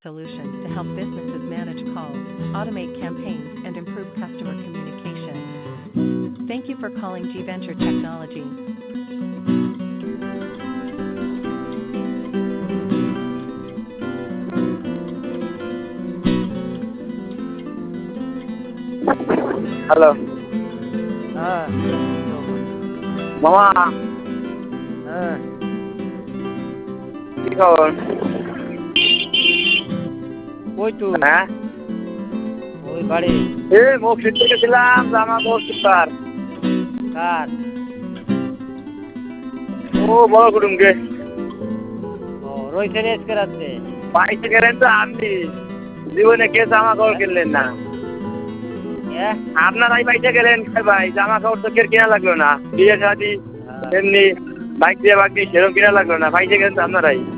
solutions to help businesses manage calls, automate campaigns, and improve customer communication. Thank you for calling G Venture Technology. Hello হ্যাঁ মামা, হ্যাঁ কি খবর? কই তুই? হ্যাঁ, ওই বাড়ি। মসজিদ থেকে গেছিলাম, জামা কাপড় সুপার। কার? ও বড় কুটুমকে ও রয়েছে রে আজকে রাত্রে। পাইতে গেলেন তো আপনি, জীবনে কে জামা কাপড় কিনলেন না? আপনারাই পাইতে গেলেন ভাই, জামা কাপড় তো কেনা লাগলো না, বিয়ে শাদী এমনি বাইক দিয়ে সেরকম কিনা লাগলো না, পাইতে গেলেন তো আপনারাই।